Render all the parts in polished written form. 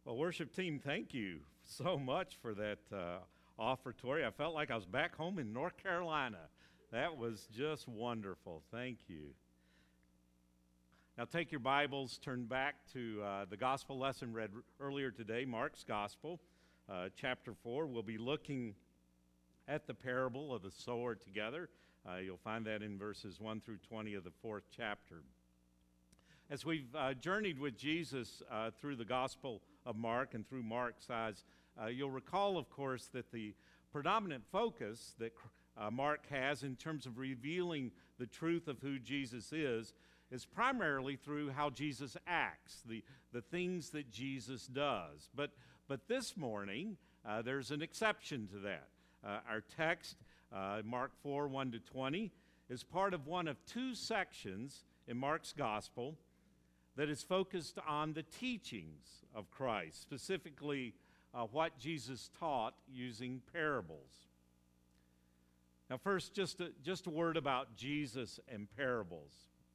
Well, worship team, thank you so much for that offertory. I felt like I was back home in North Carolina. That was just wonderful. Thank you. Now take your Bibles, turn back to the gospel lesson read earlier today, Mark's Gospel, chapter 4. We'll be looking at the parable of the sower together. You'll find that in verses 1 through 20 of the 4th chapter. As we've journeyed with Jesus through the Gospel of Mark and through Mark's eyes, you'll recall, of course, that the predominant focus that Mark has in terms of revealing the truth of who Jesus is primarily through how Jesus acts, the things that Jesus does. But this morning, there's an exception to that. Our text, Mark 4, 1 to 20, is part of one of two sections in Mark's Gospel that is focused on the teachings of Christ, specifically what Jesus taught using parables. Now first, just a word about Jesus and parables.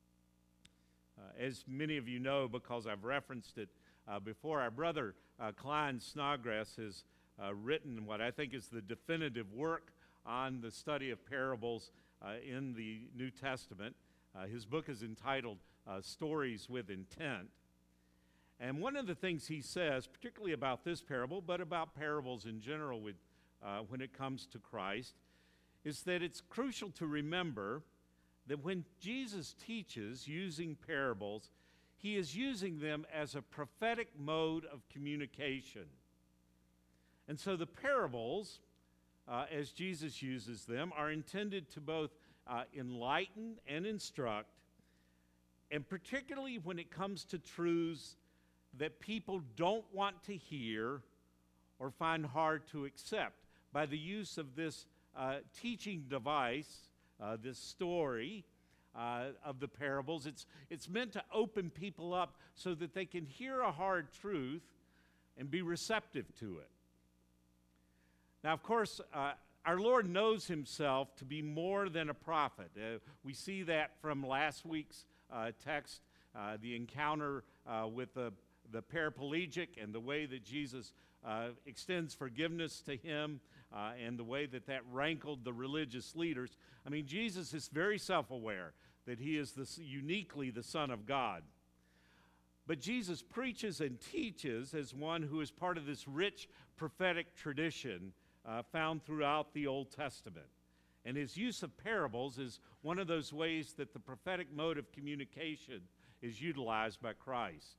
As many of you know, because I've referenced it before, our brother Klein Snodgrass has written what I think is the definitive work on the study of parables in the New Testament. His book is entitled Stories with Intent. And one of the things he says, particularly about this parable, but about parables in general when it comes to Christ, is that it's crucial to remember that when Jesus teaches using parables, he is using them as a prophetic mode of communication. And so the parables, as Jesus uses them, are intended to both enlighten and instruct, and particularly when it comes to truths that people don't want to hear or find hard to accept. By the use of this teaching device, this story of the parables, it's meant to open people up so that they can hear a hard truth and be receptive to it. Now, of course, our Lord knows himself to be more than a prophet. We see that from last week's text, the encounter with the paraplegic and the way that Jesus extends forgiveness to him and the way that rankled the religious leaders. I mean, Jesus is very self-aware that he is uniquely the Son of God. But Jesus preaches and teaches as one who is part of this rich prophetic tradition found throughout the Old Testament. And his use of parables is one of those ways that the prophetic mode of communication is utilized by Christ.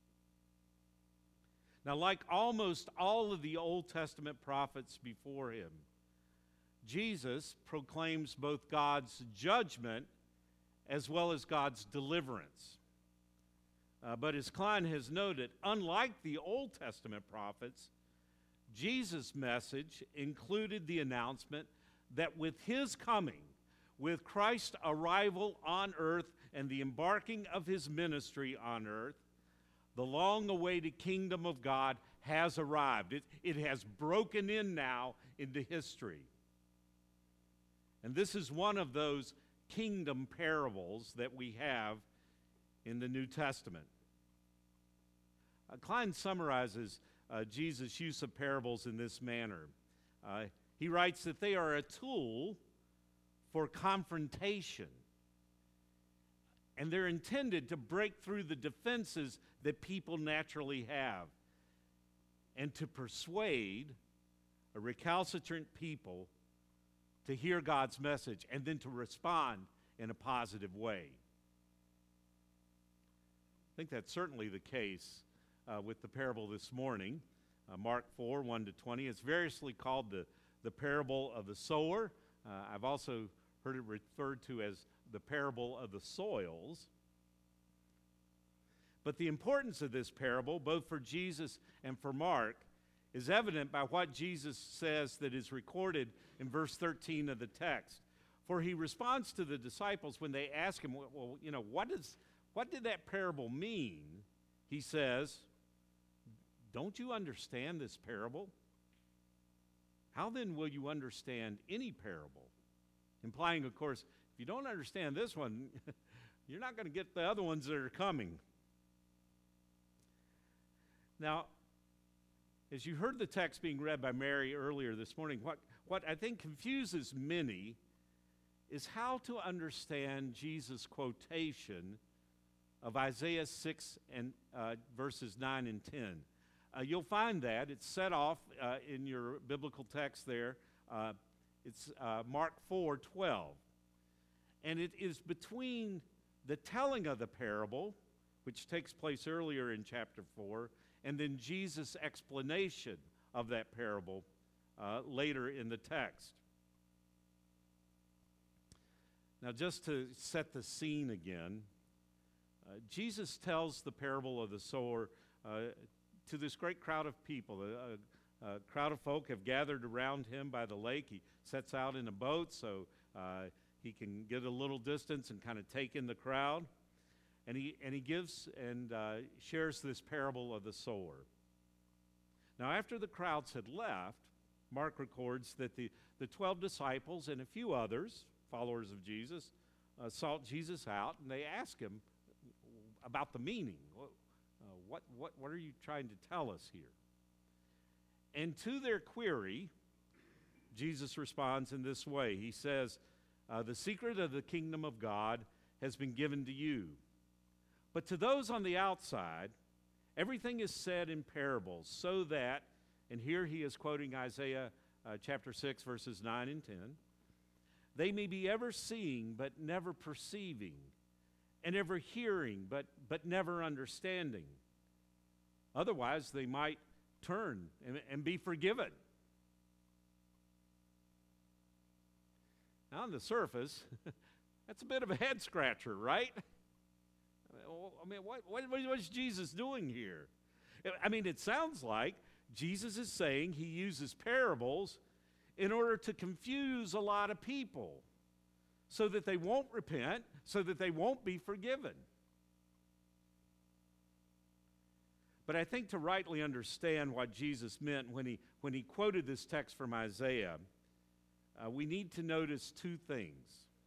Now, like almost all of the Old Testament prophets before him, Jesus proclaims both God's judgment as well as God's deliverance. But as Klein has noted, unlike the Old Testament prophets, Jesus' message included the announcement that with his coming, with Christ's arrival on earth and the embarking of his ministry on earth, the long-awaited kingdom of God has arrived. It has broken in now into history. And this is one of those kingdom parables that we have in the New Testament. Klein summarizes Jesus' use of parables in this manner. He writes that they are a tool for confrontation, and they're intended to break through the defenses that people naturally have and to persuade a recalcitrant people to hear God's message and then to respond in a positive way. I think that's certainly the case with the parable this morning, Mark 4, 1 to 20. It's variously called the parable of the sower. I've also heard it referred to as the parable of the soils. But the importance of this parable, both for Jesus and for Mark, is evident by what Jesus says that is recorded in verse 13 of the text. For he responds to the disciples when they ask him, well, what did that parable mean? He says, don't you understand this parable? How then will you understand any parable? Implying, of course, if you don't understand this one, you're not going to get the other ones that are coming. Now, As you heard the text being read by Mary earlier this morning, what I think confuses many is how to understand Jesus' quotation of Isaiah 6 and verses 9 and 10. You'll find that. It's set off in your biblical text there. It's Mark 4:12. And it is between the telling of the parable, which takes place earlier in chapter 4, and then Jesus' explanation of that parable later in the text. Now, just to set the scene again, Jesus tells the parable of the sower to this great crowd of people. A crowd of folk have gathered around him by the lake. He sets out in a boat so he can get a little distance and kind of take in the crowd. And he gives and shares this parable of the sower. Now, after the crowds had left, Mark records that the 12 disciples and a few others, followers of Jesus, sought Jesus out, and they asked him about the meaning. What are you trying to tell us here? And to their query, Jesus responds in this way. He says, the secret of the kingdom of God has been given to you. But to those on the outside, everything is said in parables, so that, and here he is quoting Isaiah chapter 6, verses 9 and 10, they may be ever seeing but never perceiving, and ever hearing but never understanding. Otherwise, they might turn and be forgiven. Now, on the surface, that's a bit of a head scratcher, right? I mean, what's Jesus doing here? I mean, it sounds like Jesus is saying he uses parables in order to confuse a lot of people so that they won't repent, so that they won't be forgiven. But I think to rightly understand what Jesus meant when he quoted this text from Isaiah, we need to notice two things.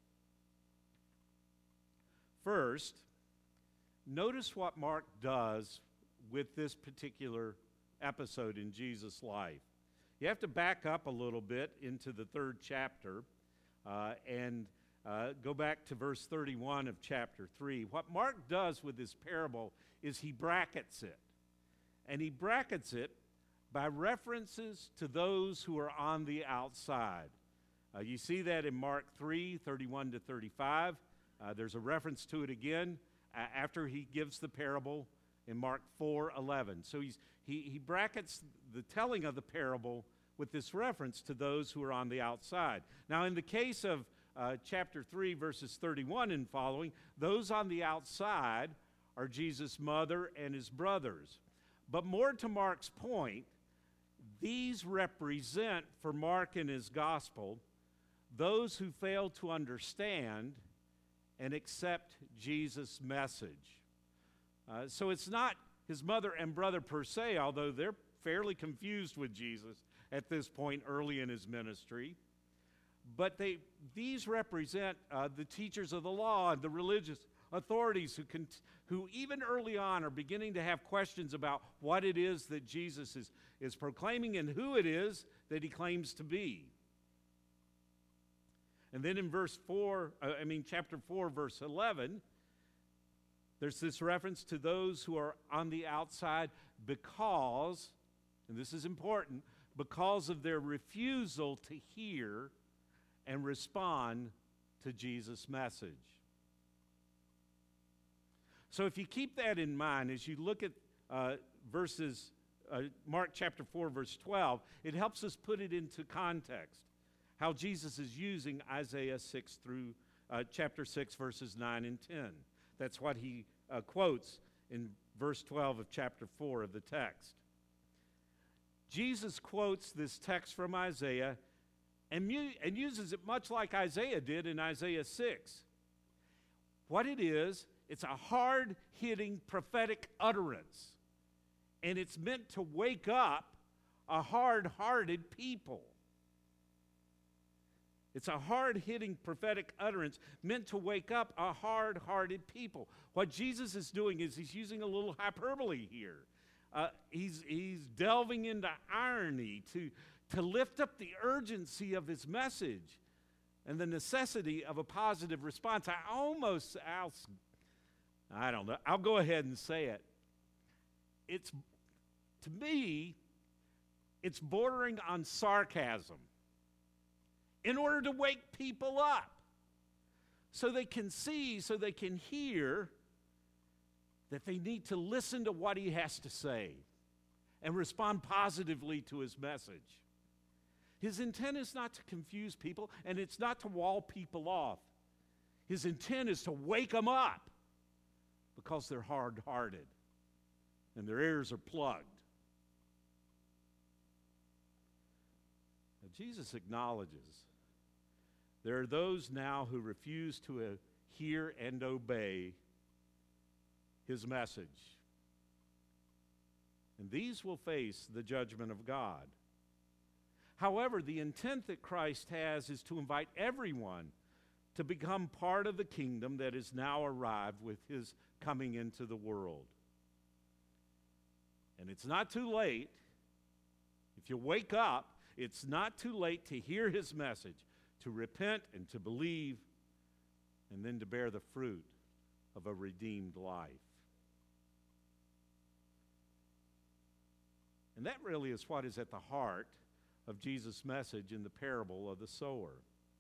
First, notice what Mark does with this particular episode in Jesus' life. You have to back up a little bit into the 3rd chapter and go back to verse 31 of chapter 3. What Mark does with this parable is he brackets it. And he brackets it by references to those who are on the outside. You see that in Mark 3, 31 to 35. There's a reference to it again after he gives the parable in Mark 4:11. So he brackets the telling of the parable with this reference to those who are on the outside. Now, in the case of chapter 3, verses 31 and following, those on the outside are Jesus' mother and his brothers. But more to Mark's point, these represent, for Mark in his gospel, those who fail to understand and accept Jesus' message. So it's not his mother and brother per se, although they're fairly confused with Jesus at this point early in his ministry. But these represent the teachers of the law and the religious authorities who even early on are beginning to have questions about what it is that Jesus is proclaiming and who it is that he claims to be. And then in chapter 4, verse 11, there's this reference to those who are on the outside because, and this is important, because of their refusal to hear and respond to Jesus' message. So if you keep that in mind, as you look at Mark chapter 4, verse 12, it helps us put it into context, how Jesus is using Isaiah 6 through chapter 6, verses 9 and 10. That's what he quotes in verse 12 of chapter 4 of the text. Jesus quotes this text from Isaiah and uses it much like Isaiah did in Isaiah 6. What it is, it's a hard-hitting prophetic utterance, and it's meant to wake up a hard-hearted people. It's a hard-hitting prophetic utterance meant to wake up a hard-hearted people. What Jesus is doing is he's using a little hyperbole here. He's delving into irony to lift up the urgency of his message and the necessity of a positive response. I'll go ahead and say it. To me, it's bordering on sarcasm in order to wake people up so they can see, so they can hear that they need to listen to what he has to say and respond positively to his message. His intent is not to confuse people, and it's not to wall people off. His intent is to wake them up because they're hard-hearted and their ears are plugged. Now, Jesus acknowledges there are those now who refuse to hear and obey his message. And these will face the judgment of God. However, the intent that Christ has is to invite everyone to become part of the kingdom that is now arrived with his coming into the world. And it's not too late. If you wake up, it's not too late to hear his message, to repent and to believe, and then to bear the fruit of a redeemed life. And that really is what is at the heart of Jesus' message in the parable of the sower.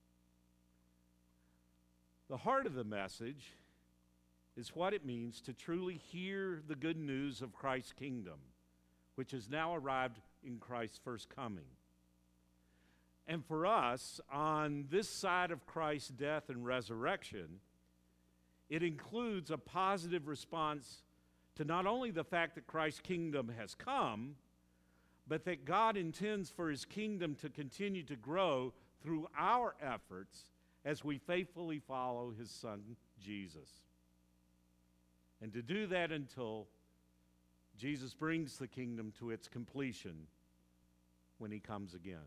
The heart of the message is what it means to truly hear the good news of Christ's kingdom, which has now arrived in Christ's first coming. And for us, on this side of Christ's death and resurrection, it includes a positive response to not only the fact that Christ's kingdom has come, but that God intends for his kingdom to continue to grow through our efforts as we faithfully follow his Son, Jesus. And to do that until Jesus brings the kingdom to its completion when he comes again.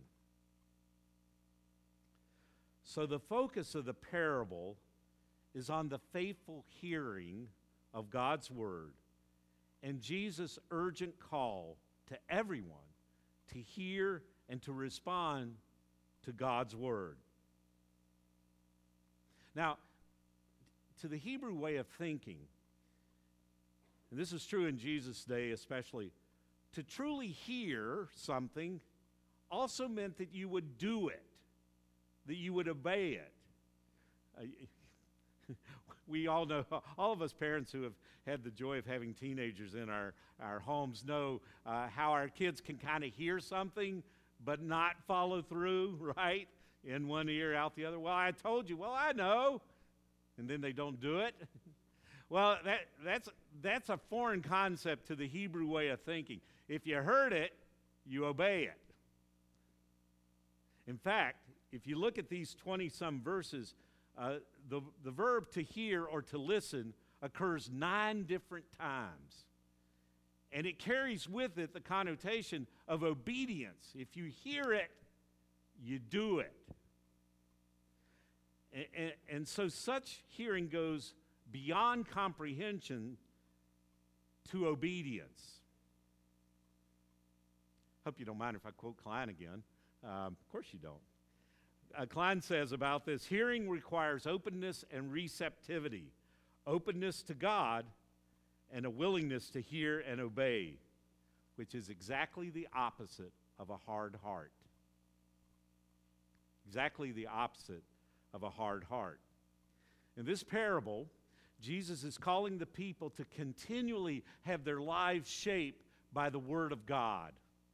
So the focus of the parable is on the faithful hearing of God's word and Jesus' urgent call to everyone to hear and to respond to God's word. Now, to the Hebrew way of thinking, and this is true in Jesus' day especially, to truly hear something also meant that you would do it, that you would obey it. We all know, all of us parents who have had the joy of having teenagers in our homes know how our kids can kind of hear something but not follow through, right? In one ear, out the other. Well, I told you. Well, I know. And then they don't do it. Well, that's a foreign concept to the Hebrew way of thinking. If you heard it, you obey it. In fact, if you look at these 20-some verses, the verb to hear or to listen occurs 9 different times. And it carries with it the connotation of obedience. If you hear it, you do it. And so such hearing goes beyond comprehension to obedience. Hope you don't mind if I quote Klein again. Of course you don't. Klein says about this, hearing requires openness and receptivity, openness to God and a willingness to hear and obey, which is exactly the opposite of a hard heart. Exactly the opposite of a hard heart. In this parable, Jesus is calling the people to continually have their lives shaped by the Word of God.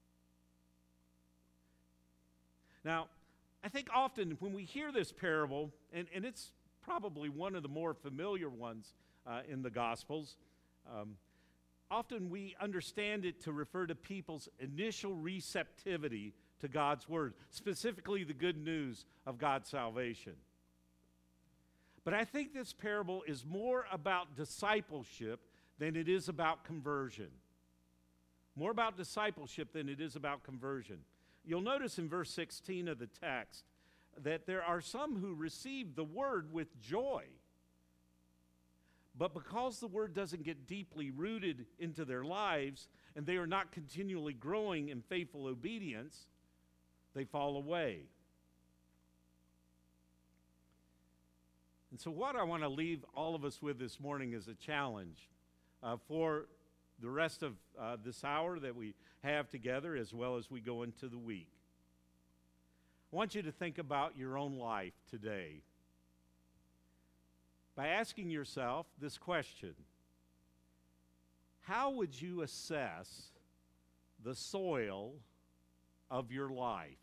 Now, I think often when we hear this parable, and it's probably one of the more familiar ones in the Gospels, often we understand it to refer to people's initial receptivity to God's Word, specifically the good news of God's salvation. But I think this parable is more about discipleship than it is about conversion. More about discipleship than it is about conversion. You'll notice in verse 16 of the text that there are some who receive the word with joy. But because the Word doesn't get deeply rooted into their lives and they are not continually growing in faithful obedience, they fall away. And so what I want to leave all of us with this morning is a challenge for the rest of this hour that we have together as well as we go into the week. I want you to think about your own life today by asking yourself this question: how would you assess the soil of your life?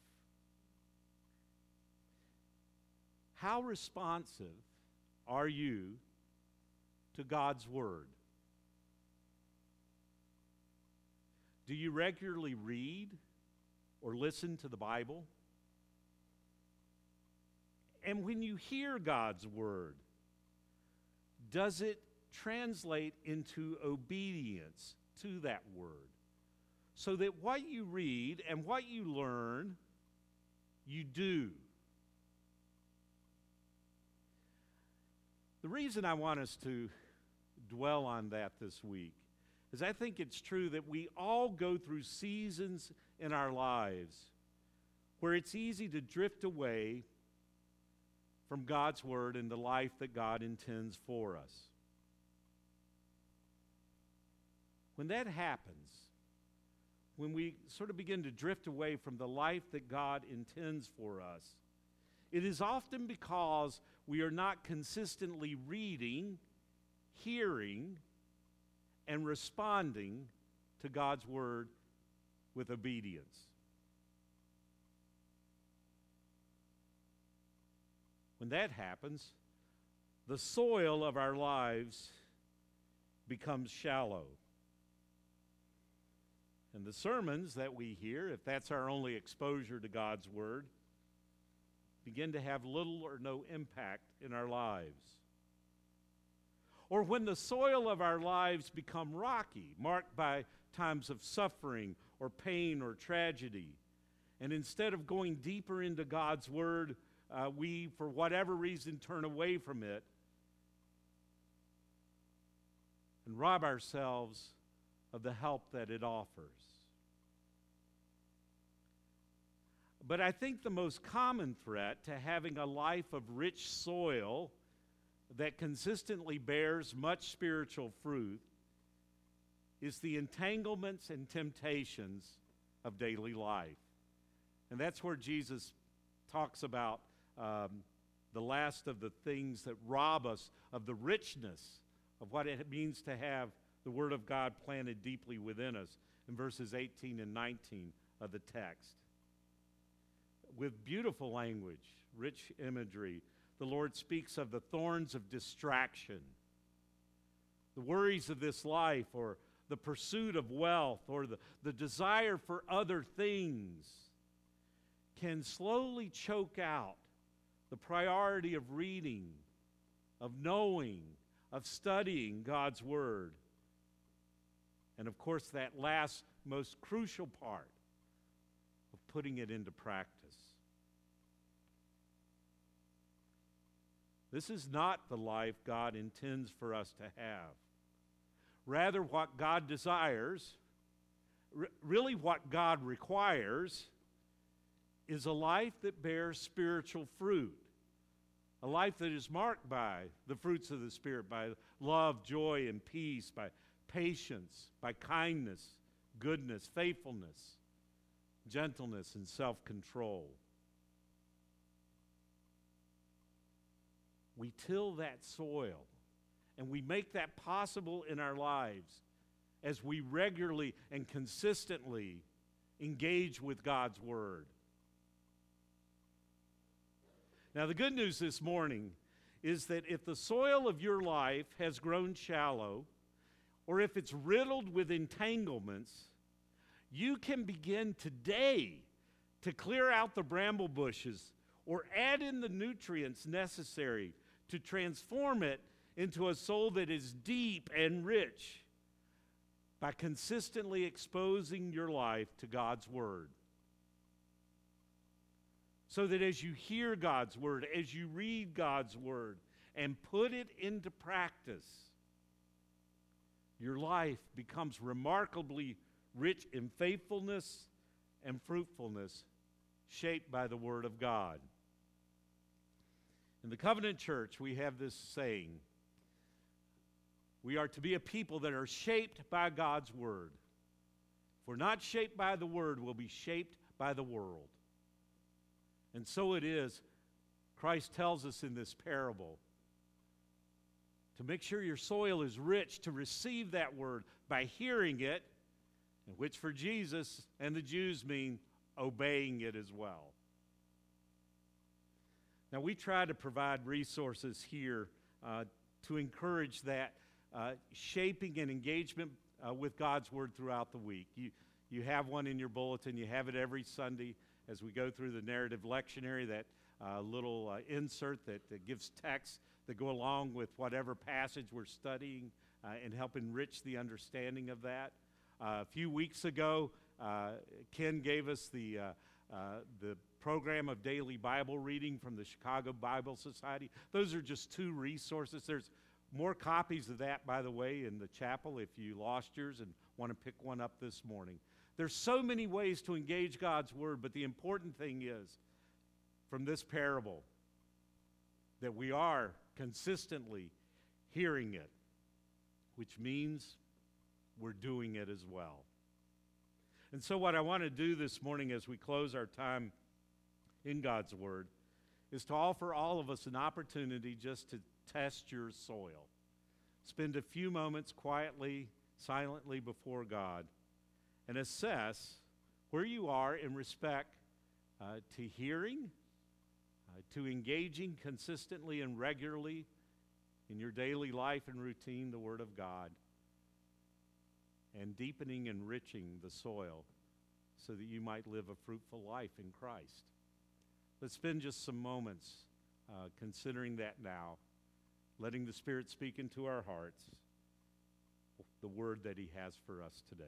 How responsive are you to God's Word? Do you regularly read or listen to the Bible? And when you hear God's Word, does it translate into obedience to that Word? So that what you read and what you learn, you do. The reason I want us to dwell on that this week is I think it's true that we all go through seasons in our lives where it's easy to drift away from God's Word and the life that God intends for us. When that happens, when we sort of begin to drift away from the life that God intends for us, it is often because we are not consistently reading, hearing, and responding to God's Word with obedience. When that happens, the soil of our lives becomes shallow. And the sermons that we hear, if that's our only exposure to God's Word, begin to have little or no impact in our lives. Or when the soil of our lives become rocky, marked by times of suffering or pain or tragedy, and instead of going deeper into God's Word, we, for whatever reason, turn away from it and rob ourselves of the help that it offers. But I think the most common threat to having a life of rich soil that consistently bears much spiritual fruit is the entanglements and temptations of daily life. And that's where Jesus talks about the last of the things that rob us of the richness of what it means to have the Word of God planted deeply within us in verses 18 and 19 of the text. With beautiful language, rich imagery, the Lord speaks of the thorns of distraction, the worries of this life, or the pursuit of wealth, or the desire for other things can slowly choke out the priority of reading, of knowing, of studying God's Word. And of course, that last, most crucial part of putting it into practice. This is not the life God intends for us to have. Rather, what God desires, really what God requires, is a life that bears spiritual fruit. A life that is marked by the fruits of the Spirit, by love, joy, and peace, by patience, by kindness, goodness, faithfulness, gentleness, and self-control. We till that soil, and we make that possible in our lives as we regularly and consistently engage with God's Word. Now, the good news this morning is that if the soil of your life has grown shallow, or if it's riddled with entanglements, you can begin today to clear out the bramble bushes or add in the nutrients necessary to transform it into a soul that is deep and rich by consistently exposing your life to God's Word. So that as you hear God's Word, as you read God's Word, and put it into practice, your life becomes remarkably rich in faithfulness and fruitfulness, shaped by the Word of God. In the Covenant Church, we have this saying: we are to be a people that are shaped by God's Word. If we're not shaped by the Word, we'll be shaped by the world. And so it is, Christ tells us in this parable, to make sure your soil is rich to receive that Word by hearing it, which for Jesus and the Jews mean obeying it as well. Now, we try to provide resources here to encourage that shaping and engagement with God's Word throughout the week. You have one in your bulletin. You have it every Sunday as we go through the narrative lectionary, that little insert that gives text that go along with whatever passage we're studying and help enrich the understanding of that. A few weeks ago, Ken gave us the program of daily Bible reading from the Chicago Bible Society. Those are just two resources. There's more copies of that, by the way, in the chapel if you lost yours and want to pick one up this morning. There's so many ways to engage God's Word, but the important thing is, from this parable, that we are consistently hearing it, which means we're doing it as well. And so what I want to do this morning as we close our time in God's Word is to offer all of us an opportunity just to test your soil. Spend a few moments quietly, silently before God and assess where you are in respect to hearing, to engaging consistently and regularly in your daily life and routine the Word of God, and deepening and enriching the soil so that you might live a fruitful life in Christ. Let's spend just some moments considering that now, letting the Spirit speak into our hearts the word that He has for us today.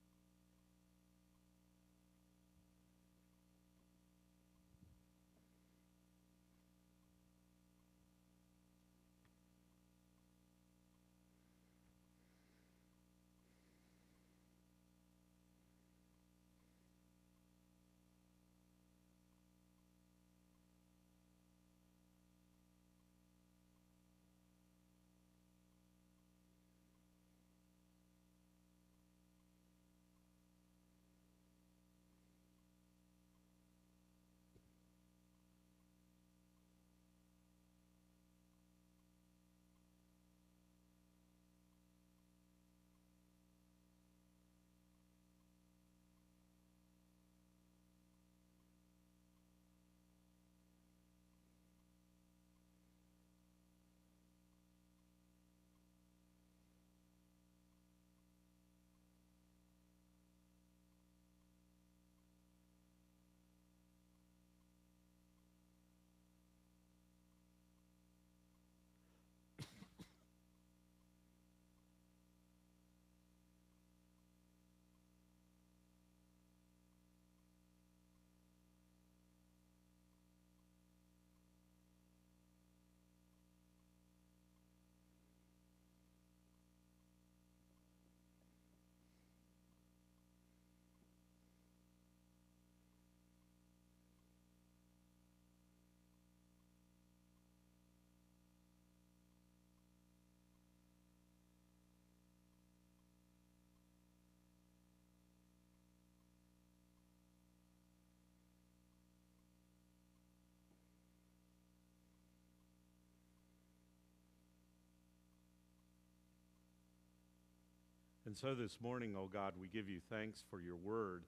And so this morning, oh God, we give you thanks for your word,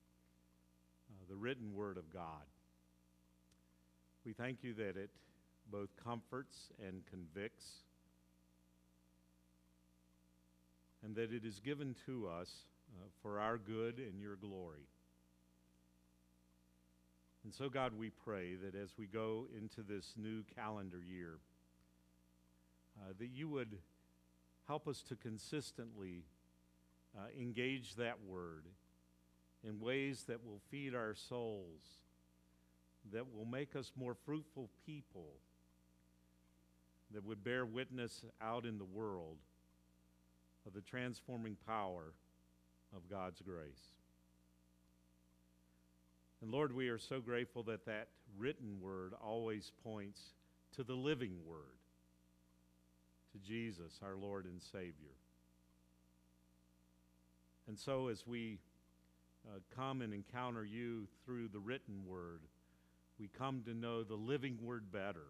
the written word of God. We thank you that it both comforts and convicts, and that it is given to us for our good and your glory. And so, God, we pray that as we go into this new calendar year, that you would help us to consistently engage that word in ways that will feed our souls, that will make us more fruitful people, that would bear witness out in the world of the transforming power of God's grace. And Lord, we are so grateful that that written word always points to the living word, to Jesus, our Lord and Savior. And so as we come and encounter you through the written word, we come to know the living word better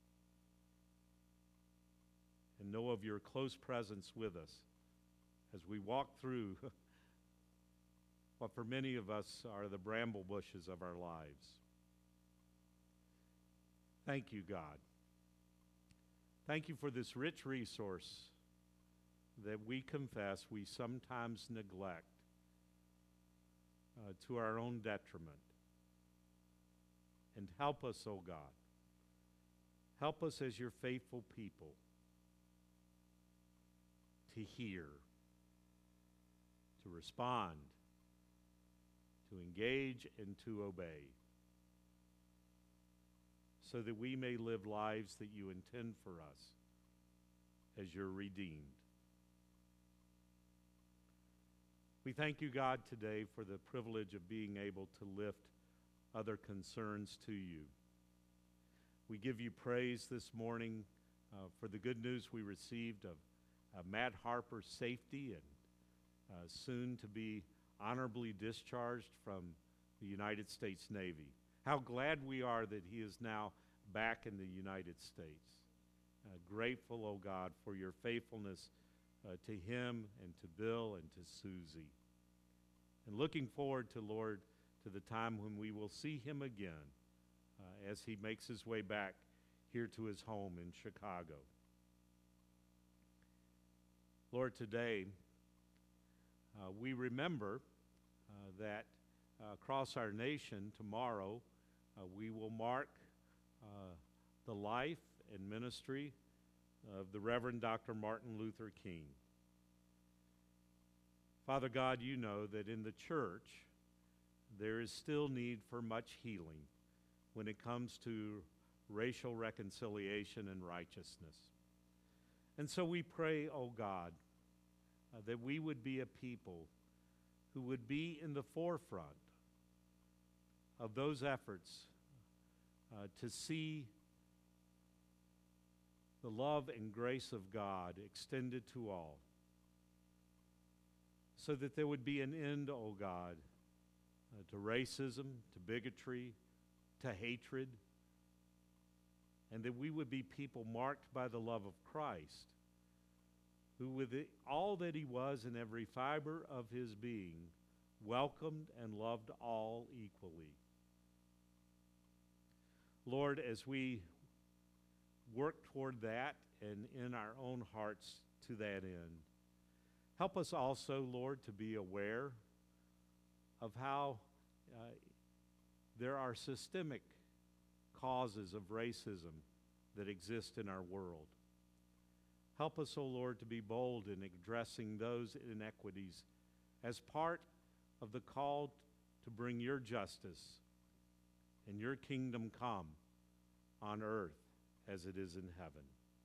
and know of your close presence with us as we walk through what for many of us are the bramble bushes of our lives. Thank you, God. Thank you for this rich resource that we confess we sometimes neglect to our own detriment. And help us, oh God. Help us as your faithful people to hear, to respond, to engage, and to obey, so that we may live lives that you intend for us as your redeemed. We thank you, God, today for the privilege of being able to lift other concerns to you. We give you praise this morning for the good news we received of Matt Harper's safety and soon to be honorably discharged from the United States Navy. How glad we are that he is now back in the United States. Grateful, oh God, for your faithfulness to him and to Bill and to Susie. And looking forward to, Lord, to the time when we will see him again as he makes his way back here to his home in Chicago. Lord, today we remember that across our nation tomorrow we will mark the life and ministry of the Reverend Dr. Martin Luther King. Father God, you know that in the church there is still need for much healing when it comes to racial reconciliation and righteousness. And so we pray, oh God, that we would be a people who would be in the forefront of those efforts to see the love and grace of God extended to all, so that there would be an end, oh God, to racism, to bigotry, to hatred, and that we would be people marked by the love of Christ, who with all that he was in every fiber of his being, welcomed and loved all equally. Lord, as we work toward that and in our own hearts to that end, help us also, Lord, to be aware of how there are systemic causes of racism that exist in our world. Help us, O Lord, to be bold in addressing those inequities as part of the call to bring your justice and your kingdom come on earth as it is in heaven.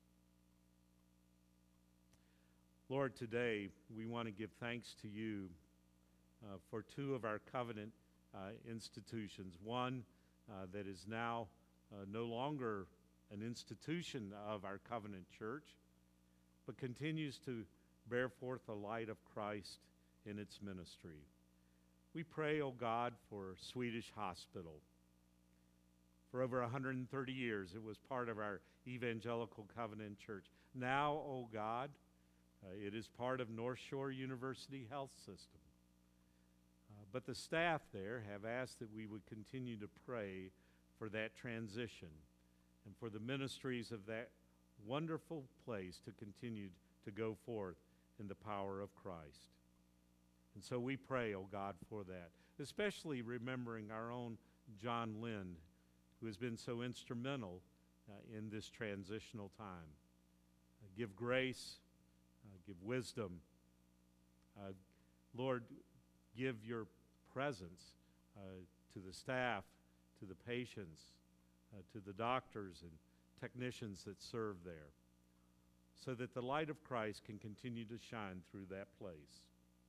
Lord, today we want to give thanks to you for two of our covenant institutions. One that is now no longer an institution of our covenant church, but continues to bear forth the light of Christ in its ministry. We pray, O God, for Swedish Hospital. For over 130 years, it was part of our Evangelical Covenant Church. Now, O God, it is part of North Shore University Health System. But the staff there have asked that we would continue to pray for that transition and for the ministries of that wonderful place to continue to go forth in the power of Christ. And so we pray, oh God, for that, especially remembering our own John Lind, who has been so instrumental in this transitional time. Give grace, give wisdom. Lord, give your presence to the staff, to the patients, to the doctors and technicians that serve there, so that the light of Christ can continue to shine through that place.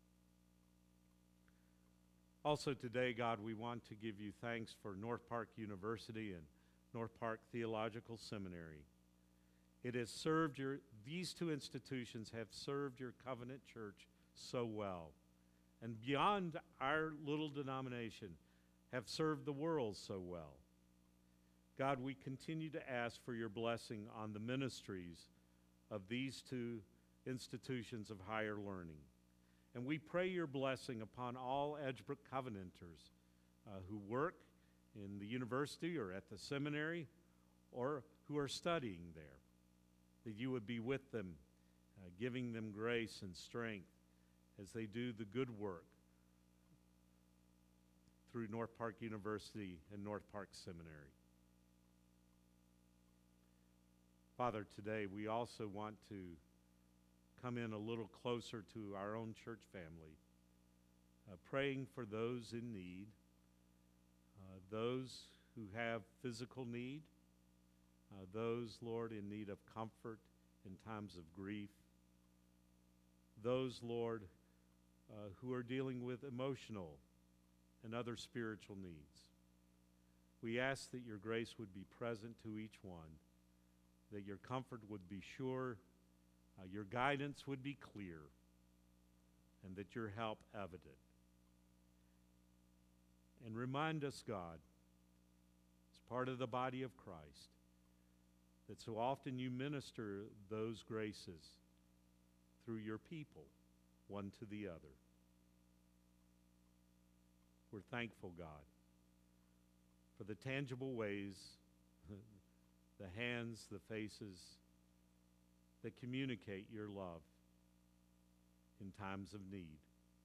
Also today, God, we want to give you thanks for North Park University and North Park Theological Seminary. It has served these two institutions have served your covenant church so well, and beyond our little denomination, have served the world so well. God, we continue to ask for your blessing on the ministries of these two institutions of higher learning. And we pray your blessing upon all Edgebrook Covenanters who work in the university or at the seminary or who are studying there, that you would be with them, giving them grace and strength as they do the good work through North Park University and North Park Seminary. Father, today we also want to come in a little closer to our own church family, praying for those in need, those who have physical need, those, Lord, in need of comfort in times of grief, those, Lord, who are dealing with emotional and other spiritual needs. We ask that your grace would be present to each one, that your comfort would be sure, your guidance would be clear, and that your help evident. And remind us, God, as part of the body of Christ, that so often you minister those graces through your people, one to the other. We're thankful, God, for the tangible ways, the hands, the faces that communicate your love in times of need.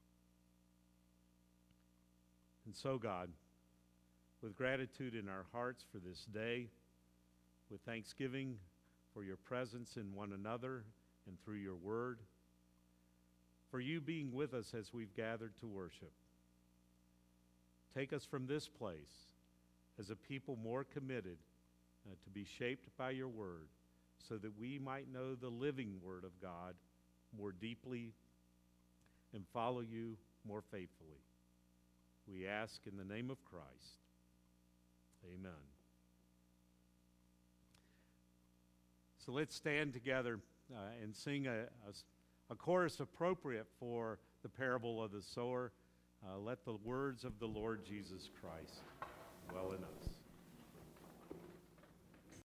And so, God, with gratitude in our hearts for this day, with thanksgiving for your presence in one another and through your word, for you being with us as we've gathered to worship, take us from this place as a people more committed to be shaped by your word, so that we might know the living word of God more deeply and follow you more faithfully. We ask in the name of Christ. Amen. So let's stand together and sing a chorus appropriate for the parable of the sower. Let the words of the Lord Jesus Christ dwell in us.